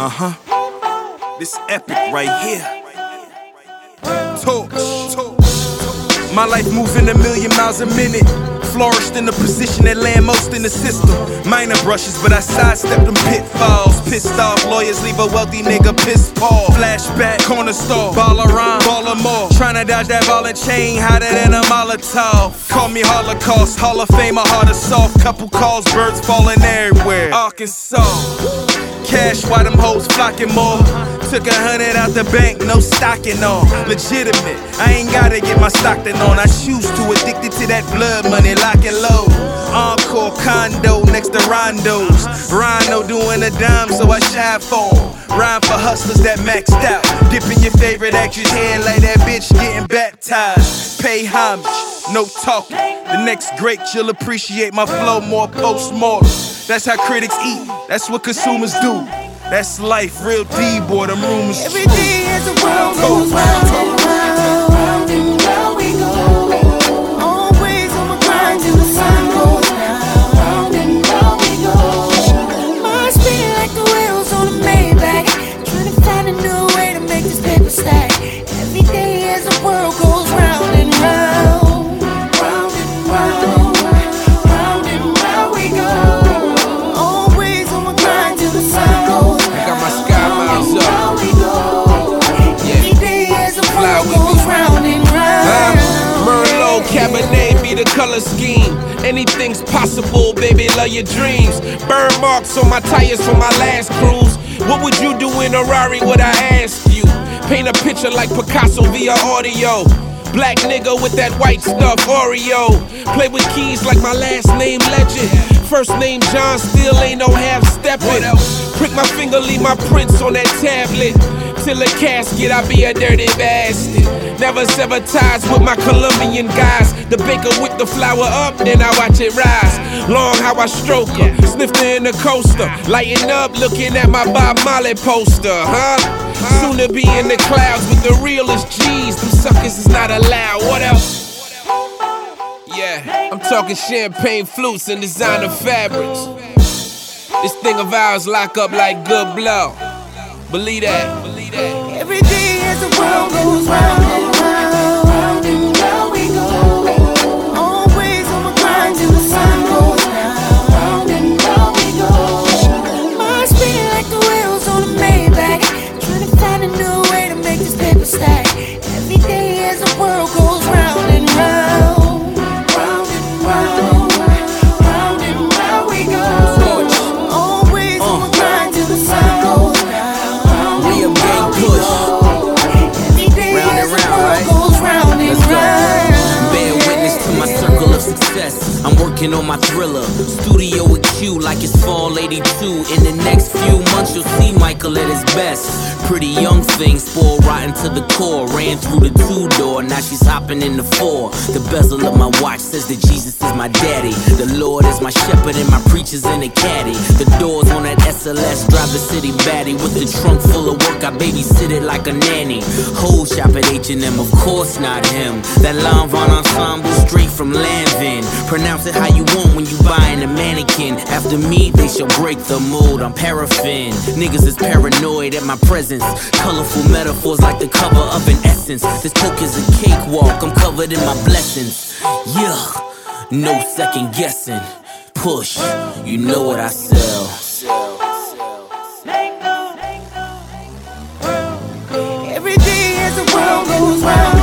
This epic right here. Torch. My life moving 1,000,000 miles a minute. Flourished in the position that land most in the system. Minor brushes, but I sidestepped them pitfalls. Pissed off lawyers leave a wealthy nigga pissed off. Flashback, corner store, ball around, ball more. Tryna dodge that ball and chain, hotter than a Molotov. Call me Holocaust, Hall of Fame, a heart of soft. Couple calls, birds falling everywhere. Arkansas, cash, why them hoes flocking more? Took 100 out the bank, no stocking on. Legitimate, I ain't gotta get my Stockton on. I choose to, addicted to that blood money, lock and load. Encore condo next to Rondo's. Rhino doing a dime, so I shy for him. Rhyme for hustlers that maxed out. Dipping your favorite actress hand like that bitch getting baptized. Pay homage, no talking. The next great, you'll appreciate my flow more post-mortem. That's how critics eat, that's what consumers do. That's life, real D, boy, them rumors. Every day as the world goes round and round, round and round we go. Always on my grind till the sun goes down, round and round we go. My spinning like the wheels on a Maybach, trying to find a new way to make this paper stack. Every day as the world goes round and round, round and round, round and round we go. Always on my grind till the sun goes. Cabernet be the color scheme. Anything's possible, baby, love your dreams. Burn marks on my tires from my last cruise. What would you do in a Rari, would I ask you? Paint a picture like Picasso via audio. Black nigga with that white stuff, Oreo. Play with keys like my last name Legend. First name John, still ain't no half-steppin'. Prick my finger, leave my prints on that tablet. Till a casket, I be a dirty bastard. Never sever ties with my Colombian guys. The baker whip the flour up, then I watch it rise. Long how I stroke her, sniffed her in the coaster. Lighten up, looking at my Bob Marley poster, huh? Soon to be in the clouds with the realest G's. Them suckers is not allowed, what else? Yeah, I'm talking champagne flutes and designer fabrics. This thing of ours lock up like good blow. Believe that. Every day as the world goes round and round, round and round we go. Always on my grind till the sun goes down, round and round we go. My spinning like the wheels on a Maybach, trying to find a new way to make this paper stack. Every day as the world goes round and round, round and round, round and round we go. Always on my grind till the sun goes down. I'm working on my thriller, studio with Q like it's fall 82. In the next few months you'll see Michael at his best. Pretty young thing, spoiled rotten to the core. Ran through the 2-door, now she's hopping in the 4. The bezel of my watch says that Jesus is my daddy. The Lord is my shepherd and my preacher's in a caddy. The doors on that SLS drive the city baddie. With the trunk full of work, I babysit it like a nanny. Whole shop at H&M, of course not him. That Lanvin ensemble straight from Lanvin. Pronounce it how you want when you buying a mannequin. After me, they shall break the mold. I'm paraffin. Niggas is paranoid at my presence. Colorful metaphors like the cover of an essence. This coke is a cakewalk. I'm covered in my blessings. Yeah, no second guessing. Push, you know what I sell. Every day as the world goes round.